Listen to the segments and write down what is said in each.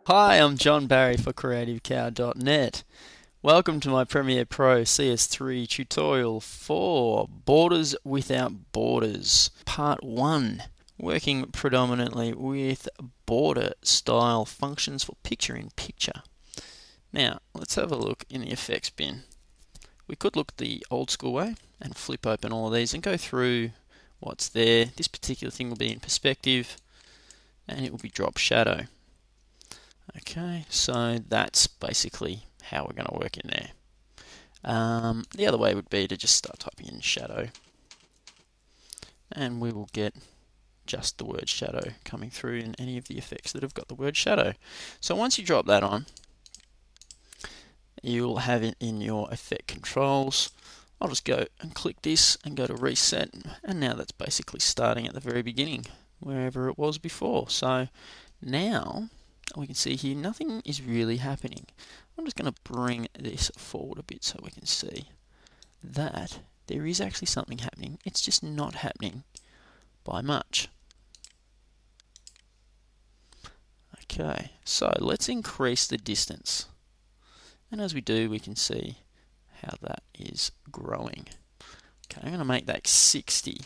Hi, I'm John Barry for CreativeCow.net. Welcome to my Premiere Pro CS3 tutorial for Borders Without Borders, Part 1, working predominantly with border style functions for picture-in-picture. Now, let's have a look in the effects bin. We could look the old school way and flip open all of these and go through what's there. This particular thing will be in perspective and it will be drop shadow. Okay, so that's basically how we're going to work in there. The other way would be to just start typing in shadow, and we will get just the word shadow coming through in any of the effects that have got the word shadow. So once you drop that on, you'll have it in your effect controls. I'll just go and click this and go to reset, and now that's basically starting at the very beginning, wherever it was before. So now we can see here nothing is really happening. I'm just going to bring this forward a bit so we can see that there is actually something happening. It's just not happening by much. Okay, so let's increase the distance. And as we do, we can see how that is growing. Okay, I'm going to make that 60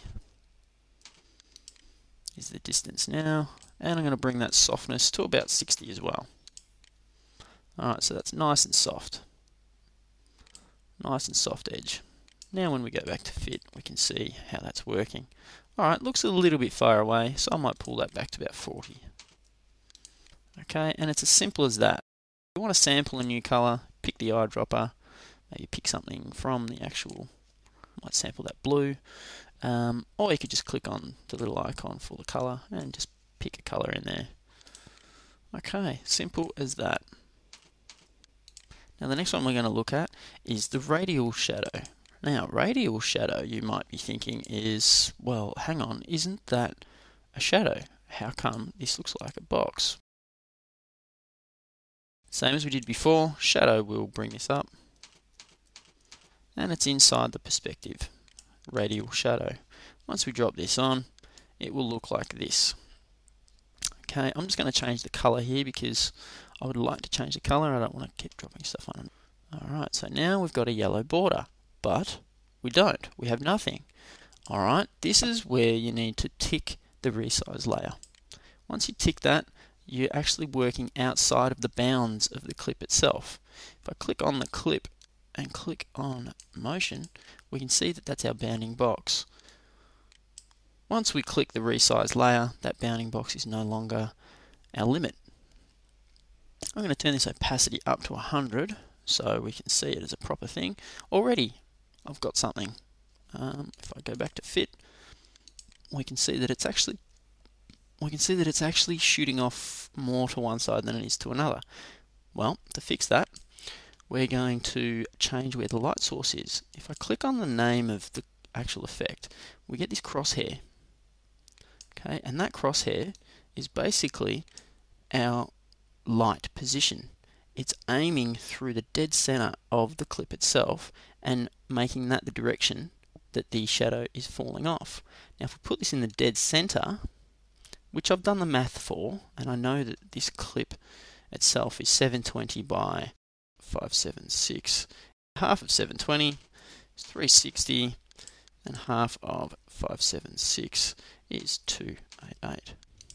is the distance now. And I'm going to bring that softness to about 60 as well. Alright, so that's nice and soft. Nice and soft edge. Now when we go back to fit, we can see how that's working. Alright, looks a little bit far away, so I might pull that back to about 40. Okay, and it's as simple as that. If you want to sample a new colour, pick the eyedropper, maybe pick something from the actual, might sample that blue, or you could just click on the little icon for the colour and just pick a colour in there. Okay, simple as that. Now the next one we're going to look at is the radial shadow. Now radial shadow, you might be thinking, is, well, hang on, isn't that a shadow? How come this looks like a box? Same as we did before, shadow will bring this up, and it's inside the perspective, radial shadow. Once we drop this on, it will look like this. Okay, I'm just going to change the colour here because I would like to change the colour. I don't want to keep dropping stuff on it. Alright, so now we've got a yellow border, but we don't. We have nothing. Alright, this is where you need to tick the resize layer. Once you tick that, you're actually working outside of the bounds of the clip itself. If I click on the clip and click on motion, we can see that that's our bounding box. Once we click the resize layer, that bounding box is no longer our limit. I'm going to turn this opacity up to 100 so we can see it as a proper thing. Already I've got something. If I go back to fit, we can see that it's actually shooting off more to one side than it is to another. Well, to fix that, we're going to change where the light source is. If I click on the name of the actual effect, we get this crosshair. Okay, and that crosshair is basically our light position. It's aiming through the dead center of the clip itself and making that the direction that the shadow is falling off. Now if we put this in the dead center, which I've done the math for, and I know that this clip itself is 720 by 576. Half of 720 is 360, and half of 576 is 288.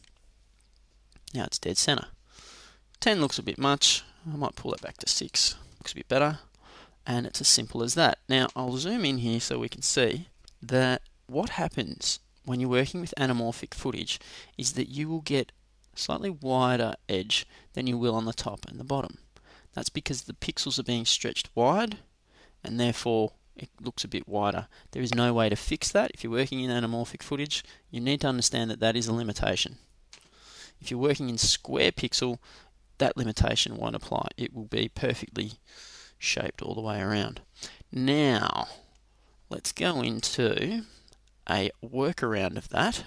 Now it's dead center. 10 looks a bit much. I might pull it back to 6. Looks a bit better. And it's as simple as that. Now I'll zoom in here so we can see that what happens when you're working with anamorphic footage is that you will get a slightly wider edge than you will on the top and the bottom. That's because the pixels are being stretched wide, and therefore it looks a bit wider. There is no way to fix that. If you're working in anamorphic footage, you need to understand that that is a limitation. If you're working in square pixel, that limitation won't apply. It will be perfectly shaped all the way around. Now, let's go into a workaround of that,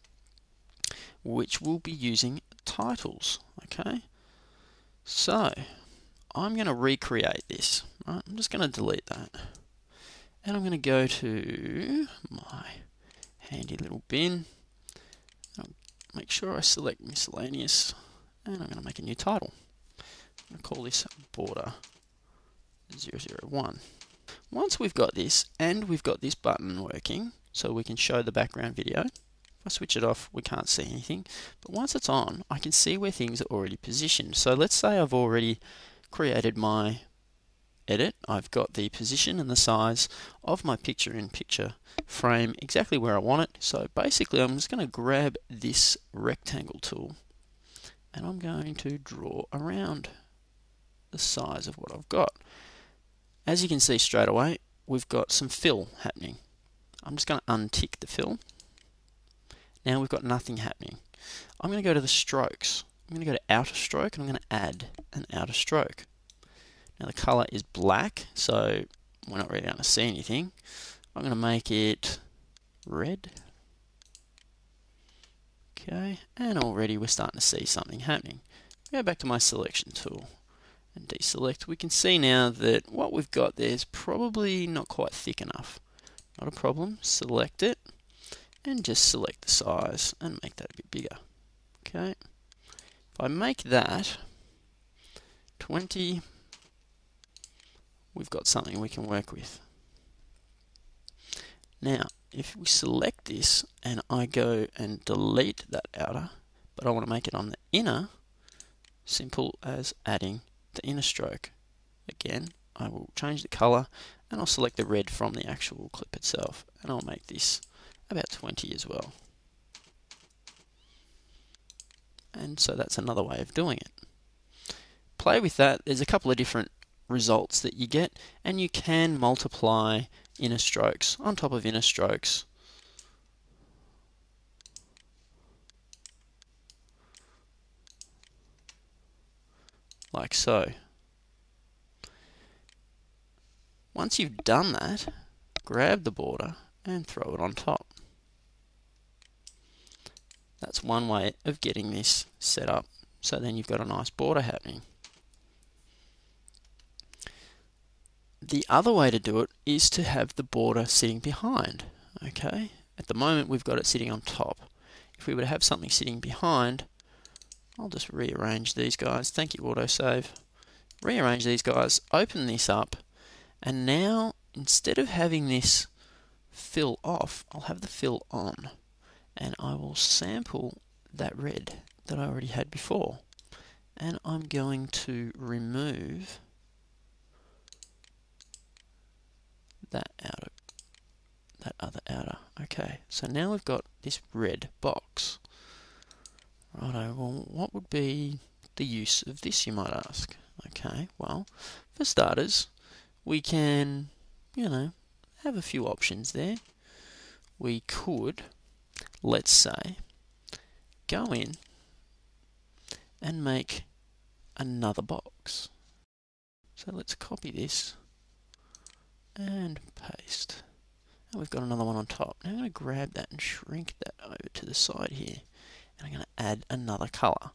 which we'll be using titles. Okay, so I'm going to recreate this. Right? I'm just going to delete that, and I'm going to go to my handy little bin. I'll make sure I select miscellaneous, and I'm going to make a new title. I'm going to call this border 001. Once we've got this and we've got this button working, so we can show the background video. If I switch it off, we can't see anything. But once it's on, I can see where things are already positioned. So let's say I've already created my edit. I've got the position and the size of my picture-in-picture frame exactly where I want it. So basically, I'm just going to grab this rectangle tool and I'm going to draw around the size of what I've got. As you can see straight away, we've got some fill happening. I'm just going to untick the fill. Now we've got nothing happening. I'm going to go to the strokes. I'm going to go to outer stroke and I'm going to add an outer stroke. Now the color is black, so we're not really going to see anything. I'm going to make it red. Okay, and already we're starting to see something happening. Go back to my selection tool and deselect. We can see now that what we've got there is probably not quite thick enough. Not a problem. Select it and just select the size and make that a bit bigger. Okay. If I make that 20, we've got something we can work with. Now, if we select this and I go and delete that outer, but I want to make it on the inner, simple as adding the inner stroke. Again, I will change the color and I'll select the red from the actual clip itself and I'll make this about 20 as well. And so that's another way of doing it. Play with that. There's a couple of different results that you get, and you can multiply inner strokes on top of inner strokes. Like so. Once you've done that, grab the border and throw it on top. That's one way of getting this set up, so then you've got a nice border happening. The other way to do it is to have the border sitting behind. Okay, at the moment we've got it sitting on top. If we were to have something sitting behind, I'll just rearrange these guys. Thank you, autosave. Rearrange these guys, open this up, and now instead of having this fill off, I'll have the fill on. And I will sample that red that I already had before. And I'm going to remove that other outer. Okay, so now we've got this red box. Righto, well, what would be the use of this, you might ask? Okay, well, for starters, we can, have a few options there. We could, let's say, go in and make another box. So let's copy this and paste. And we've got another one on top. Now I'm going to grab that and shrink that over to the side here. And I'm going to add another color.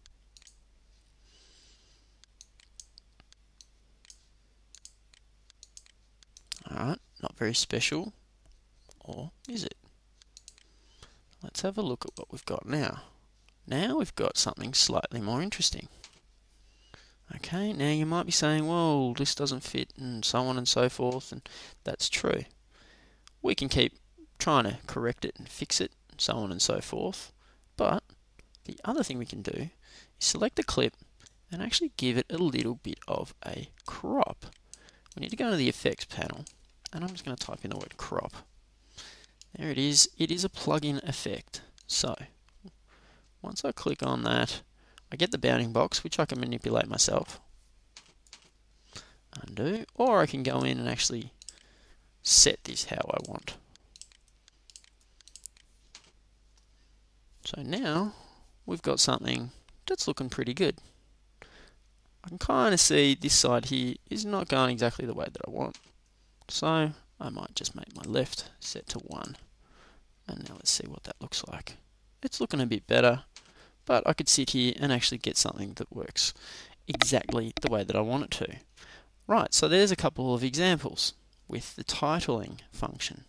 Alright, not very special. Or is it? Let's have a look at what we've got now. Now we've got something slightly more interesting. Okay, now you might be saying, well, this doesn't fit and so on and so forth, and that's true. We can keep trying to correct it and fix it, and so on and so forth, but the other thing we can do is select the clip and actually give it a little bit of a crop. We need to go into the effects panel, and I'm just going to type in the word crop. There it is. It is a plug-in effect. So, once I click on that, I get the bounding box, which I can manipulate myself. Undo. Or I can go in and actually set this how I want. So now, we've got something that's looking pretty good. I can kind of see this side here is not going exactly the way that I want. So, I might just make my left set to 1. And now let's see what that looks like. It's looking a bit better, but I could sit here and actually get something that works exactly the way that I want it to. Right, so there's a couple of examples with the titling function.